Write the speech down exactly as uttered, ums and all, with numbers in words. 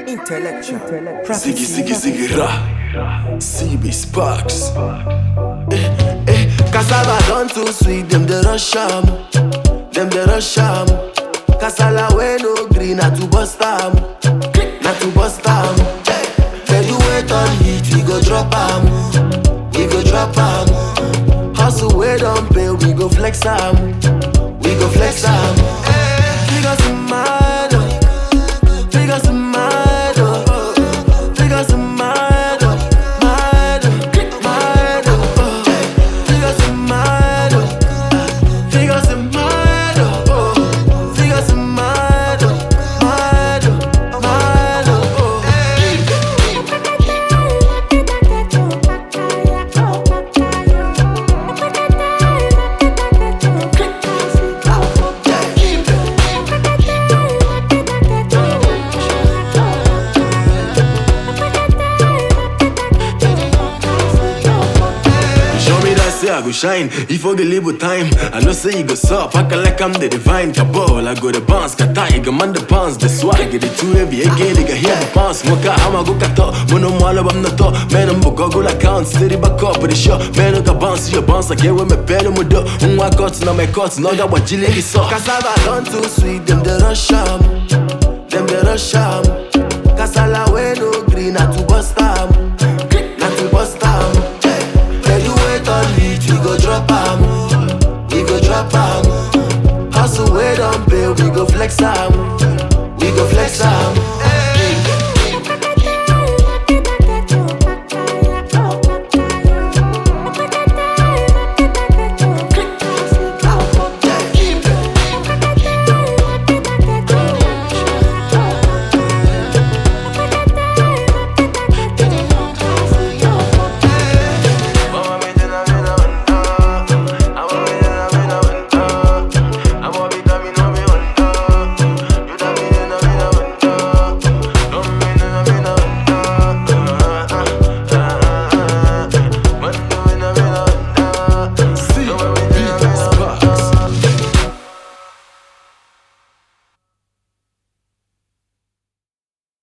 Intellectual. Ziggy, ziggy, ziggy, ra. C B Sparks. Eh, eh. Cassava done too sweet, them the rush am. Them the rush am. Casala we no green, not to bust am. Not to bust am. Tell you wait on heat, we go drop am. We go drop am. Hustle we don't pay, we go flex am. We go flex am. Figure some mad, figure some mad, figure some mad, mad, mad, figure some mad, figure some mad, figure some mad, mad, mad. I go shine, if I get label time I know say you go sup, I can like I'm the divine Kabul, I go the bounce, kata, I go man the bounce The swag, get it too heavy, again, they can hear the bounce Mocha, I'ma go kata, mono mwala bam na to Man, I'm go go account, steady back up with the show Man, I can bounce, you bounce, I get with me pen, I'm do Unwa cuts, now my cuts, now that what jilly is up Cassava done too sweet, them the rush am Them the rush am Casala we no green, not to bust am Not to bust am we go drop am, we go drop am. Hustle we don't pay, we go flex am, we go flex am.